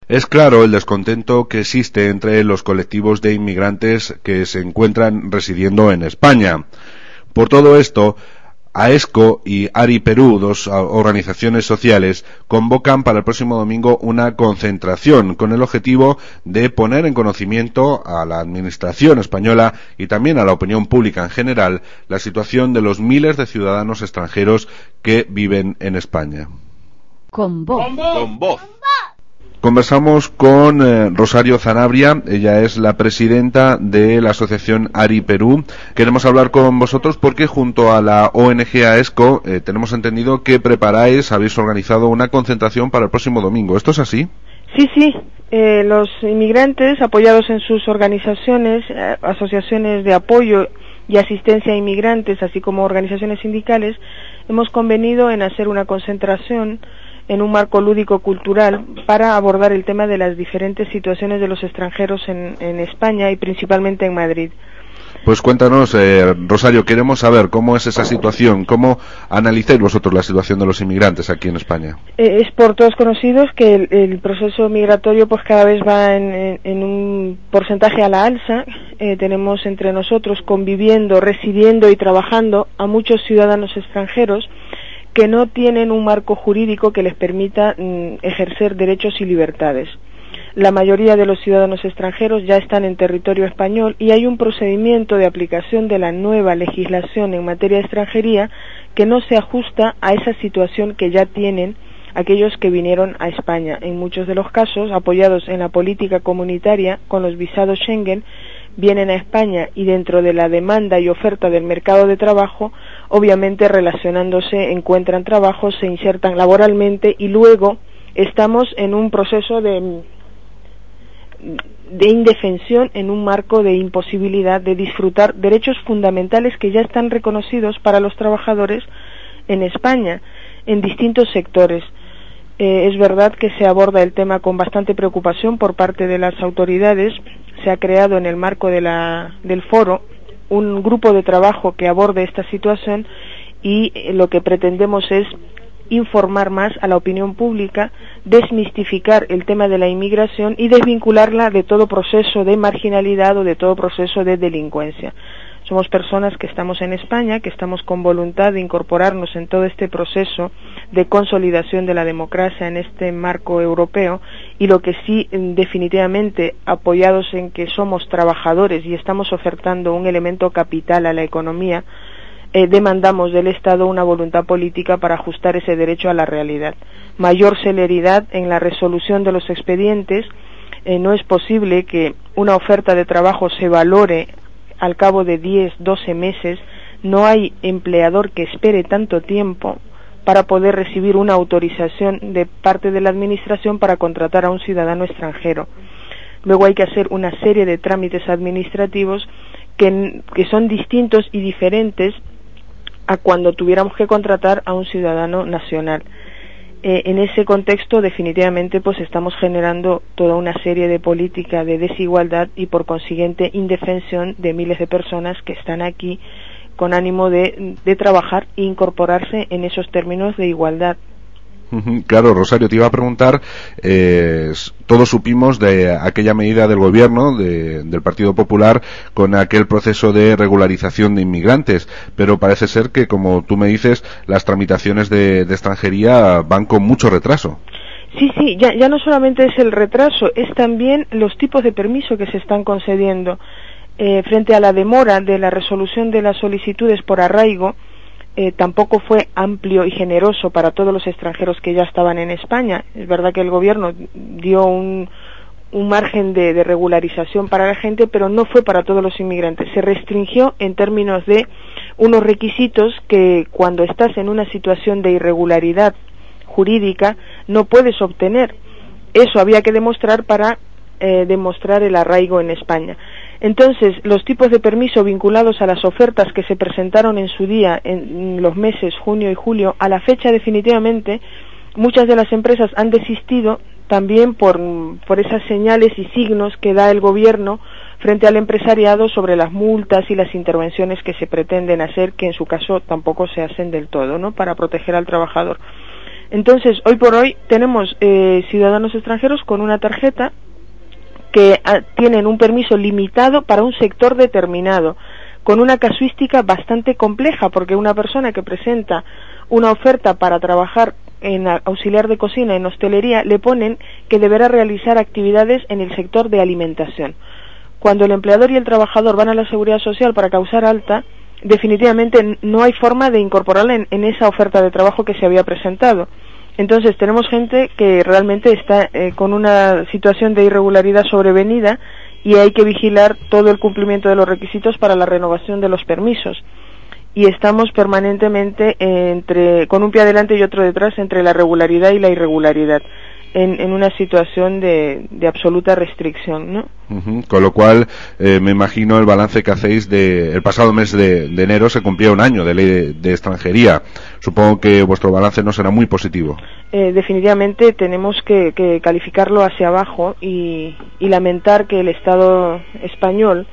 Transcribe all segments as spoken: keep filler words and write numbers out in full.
Es claro el descontento que existe entre los colectivos de inmigrantes que se encuentran residiendo en España. Por todo esto, AESCO y ARI Perú, dos organizaciones sociales, convocan para el próximo domingo una concentración con el objetivo de poner en conocimiento a la administración española y también a la opinión pública en general la situación de los miles de ciudadanos extranjeros que viven en España. Con voz. Con voz. Conversamos con eh, Rosario Zanabria, ella es la presidenta de la asociación ARI Perú. Queremos hablar con vosotros porque junto a la O N G AESCO eh, tenemos entendido que preparáis, habéis organizado una concentración para el próximo domingo. ¿Esto es así? Sí, sí. Eh, los inmigrantes, apoyados en sus organizaciones, eh, asociaciones de apoyo y asistencia a inmigrantes, así como organizaciones sindicales, hemos convenido en hacer una concentración en un marco lúdico-cultural para abordar el tema de las diferentes situaciones de los extranjeros en, en España y principalmente en Madrid. Pues cuéntanos, eh, Rosario, queremos saber cómo es esa situación, cómo analizáis vosotros la situación de los inmigrantes aquí en España. Eh, es por todos conocidos que el, el proceso migratorio pues cada vez va en, en, en un porcentaje a la alza. Eh, tenemos entre nosotros conviviendo, residiendo y trabajando a muchos ciudadanos extranjeros que no tienen un marco jurídico que les permita mm, ejercer derechos y libertades. La mayoría de los ciudadanos extranjeros ya están en territorio español y hay un procedimiento de aplicación de la nueva legislación en materia de extranjería que no se ajusta a esa situación que ya tienen aquellos que vinieron a España. En muchos de los casos, apoyados en la política comunitaria con los visados Schengen, vienen a España y dentro de la demanda y oferta del mercado de trabajo, obviamente relacionándose, encuentran trabajo, se insertan laboralmente y luego estamos en un proceso de, de indefensión, en un marco de imposibilidad de disfrutar derechos fundamentales que ya están reconocidos para los trabajadores en España, en distintos sectores. Eh, es verdad que se aborda el tema con bastante preocupación por parte de las autoridades. Se ha creado en el marco de la, del foro un grupo de trabajo que aborde esta situación y eh, lo que pretendemos es informar más a la opinión pública, desmistificar el tema de la inmigración y desvincularla de todo proceso de marginalidad o de todo proceso de delincuencia. Somos personas que estamos en España, que estamos con voluntad de incorporarnos en todo este proceso de consolidación de la democracia en este marco europeo y lo que sí definitivamente apoyados en que somos trabajadores y estamos ofertando un elemento capital a la economía, eh, demandamos del Estado una voluntad política para ajustar ese derecho a la realidad. Mayor celeridad en la resolución de los expedientes. Eh, no es posible que una oferta de trabajo se valore al cabo de diez, doce meses. No hay empleador que espere tanto tiempo para poder recibir una autorización de parte de la administración para contratar a un ciudadano extranjero. Luego hay que hacer una serie de trámites administrativos que, que son distintos y diferentes a cuando tuviéramos que contratar a un ciudadano nacional. Eh, en ese contexto definitivamente pues estamos generando toda una serie de política de desigualdad y por consiguiente indefensión de miles de personas que están aquí con ánimo de, de trabajar e incorporarse en esos términos de igualdad. Claro, Rosario, te iba a preguntar, eh, todos supimos de aquella medida del gobierno, de, del Partido Popular, con aquel proceso de regularización de inmigrantes, pero parece ser que, como tú me dices, las tramitaciones de, de extranjería van con mucho retraso. Sí, sí, ya, ya no solamente es el retraso, es también los tipos de permiso que se están concediendo. Eh, frente a la demora de la resolución de las solicitudes por arraigo, Eh, tampoco fue amplio y generoso para todos los extranjeros que ya estaban en España. Es verdad que el gobierno dio un, un margen de, de regularización para la gente, pero no fue para todos los inmigrantes. Se restringió en términos de unos requisitos que cuando estás en una situación de irregularidad jurídica no puedes obtener. Eso había que demostrar para eh, demostrar el arraigo en España. Entonces, los tipos de permiso vinculados a las ofertas que se presentaron en su día, en los meses junio y julio, a la fecha definitivamente, muchas de las empresas han desistido también por, por esas señales y signos que da el gobierno frente al empresariado sobre las multas y las intervenciones que se pretenden hacer, que en su caso tampoco se hacen del todo, ¿no?, para proteger al trabajador. Entonces, hoy por hoy tenemos eh, ciudadanos extranjeros con una tarjeta que a, tienen un permiso limitado para un sector determinado, con una casuística bastante compleja, porque una persona que presenta una oferta para trabajar en auxiliar de cocina en hostelería, le ponen que deberá realizar actividades en el sector de alimentación. Cuando el empleador y el trabajador van a la Seguridad Social para causar alta, definitivamente no hay forma de incorporarla en, en esa oferta de trabajo que se había presentado. Entonces tenemos gente que realmente está eh, con una situación de irregularidad sobrevenida y hay que vigilar todo el cumplimiento de los requisitos para la renovación de los permisos. Y estamos permanentemente eh, entre con un pie adelante y otro detrás entre la regularidad y la irregularidad, en, en una situación de, de absoluta restricción, ¿no? Uh-huh. Con lo cual, eh, me imagino el balance que hacéis de el pasado mes de, de enero se cumplía un año de ley de, de extranjería. Supongo que vuestro balance no será muy positivo. Eh, definitivamente tenemos que, que calificarlo hacia abajo y, y lamentar que el Estado español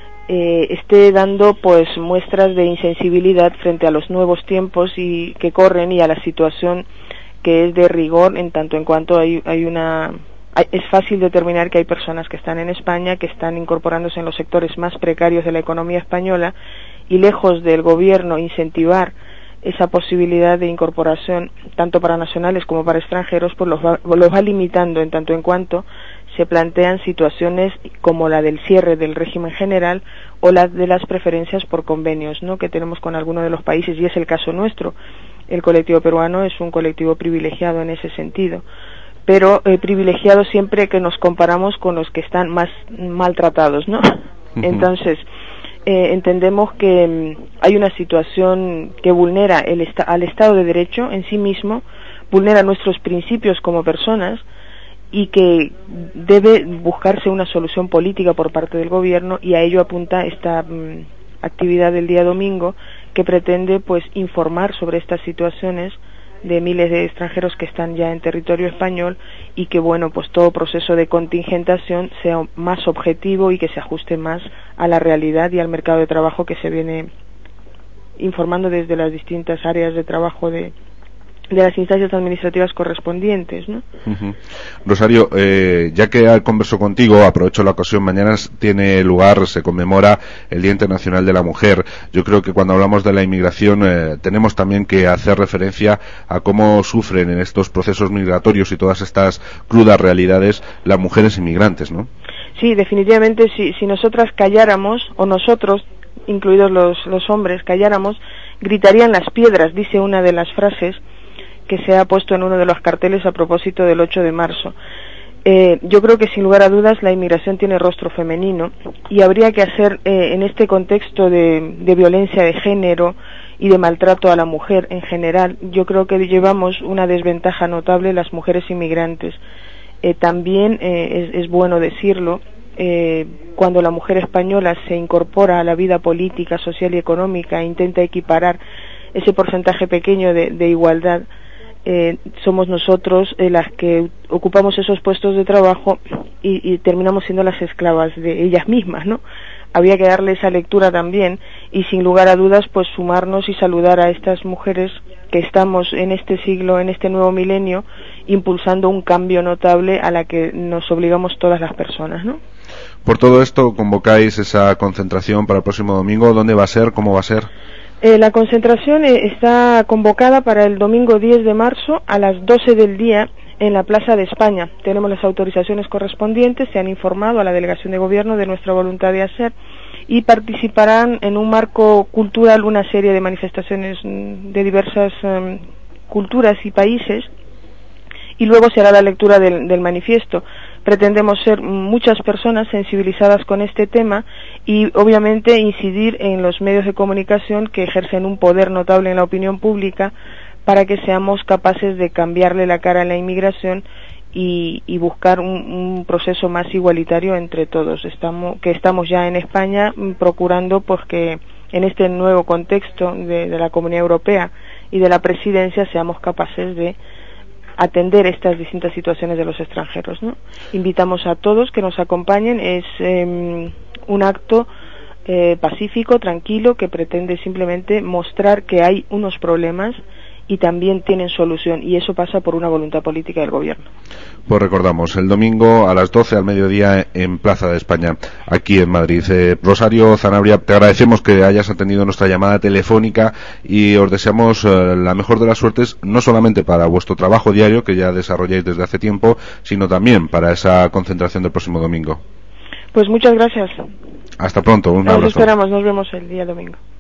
Eh, esté dando pues muestras de insensibilidad frente a los nuevos tiempos y que corren y a la situación que es de rigor en tanto en cuanto hay, hay una hay, es fácil determinar que hay personas que están en España que están incorporándose en los sectores más precarios de la economía española y lejos del gobierno incentivar esa posibilidad de incorporación tanto para nacionales como para extranjeros, pues los va, los va limitando en tanto en cuanto se plantean situaciones como la del cierre del régimen general o la de las preferencias por convenios, ¿no?, que tenemos con algunos de los países, y es el caso nuestro. El colectivo peruano es un colectivo privilegiado en ese sentido, pero eh, privilegiado siempre que nos comparamos con los que están más maltratados, ¿no? Uh-huh. Entonces, eh, entendemos que mm, hay una situación que vulnera el esta- al Estado de Derecho en sí mismo, vulnera nuestros principios como personas, y que debe buscarse una solución política por parte del gobierno, y a ello apunta esta mm, actividad del día domingo, que pretende pues informar sobre estas situaciones de miles de extranjeros que están ya en territorio español y que bueno pues todo proceso de contingentación sea más objetivo y que se ajuste más a la realidad y al mercado de trabajo que se viene informando desde las distintas áreas de trabajo de de las instancias administrativas correspondientes, ¿no? Uh-huh. Rosario, eh, ya que converso contigo, aprovecho la ocasión, mañana tiene lugar, se conmemora el Día Internacional de la Mujer. Yo creo que cuando hablamos de la inmigración eh, tenemos también que hacer referencia a cómo sufren en estos procesos migratorios y todas estas crudas realidades las mujeres inmigrantes, ¿no? Sí, definitivamente, si, si nosotras calláramos, o nosotros, incluidos los, los hombres, calláramos, gritarían las piedras, dice una de las frases que se ha puesto en uno de los carteles a propósito del ocho de marzo. Eh, yo creo que sin lugar a dudas la inmigración tiene rostro femenino y habría que hacer eh, en este contexto de, de violencia de género y de maltrato a la mujer en general, yo creo que llevamos una desventaja notable las mujeres inmigrantes. Eh, también eh, es, es bueno decirlo, eh, cuando la mujer española se incorpora a la vida política, social y económica e intenta equiparar ese porcentaje pequeño de, de igualdad, Eh, somos nosotros eh, las que ocupamos esos puestos de trabajo y, y terminamos siendo las esclavas de ellas mismas, ¿no? Había que darle esa lectura también y sin lugar a dudas pues sumarnos y saludar a estas mujeres que estamos en este siglo, en este nuevo milenio, impulsando un cambio notable a la que nos obligamos todas las personas, ¿no? Por todo esto convocáis esa concentración para el próximo domingo. ¿Dónde va a ser? ¿Cómo va a ser? Eh, la concentración eh, está convocada para el domingo diez de marzo a las doce del día en la Plaza de España. Tenemos las autorizaciones correspondientes, se han informado a la delegación de gobierno de nuestra voluntad de hacer y participarán en un marco cultural una serie de manifestaciones de diversas um, culturas y países, y luego se hará la lectura del, del manifiesto. Pretendemos ser muchas personas sensibilizadas con este tema y obviamente incidir en los medios de comunicación que ejercen un poder notable en la opinión pública para que seamos capaces de cambiarle la cara a la inmigración y, y buscar un, un proceso más igualitario entre todos. Estamos, que estamos ya en España procurando pues que en este nuevo contexto de, de la Comunidad Europea y de la Presidencia seamos capaces de atender estas distintas situaciones de los extranjeros, ¿no? Invitamos a todos que nos acompañen. Es eh, un acto eh, pacífico, tranquilo, que pretende simplemente mostrar que hay unos problemas y también tienen solución, y eso pasa por una voluntad política del gobierno. Pues recordamos, el domingo a las doce al mediodía en Plaza de España, aquí en Madrid. Eh, Rosario Zanabria, te agradecemos que hayas atendido nuestra llamada telefónica y os deseamos eh, la mejor de las suertes, no solamente para vuestro trabajo diario, que ya desarrolláis desde hace tiempo, sino también para esa concentración del próximo domingo. Pues muchas gracias. Hasta pronto, un Nos abrazo. esperamos, nos vemos el día domingo.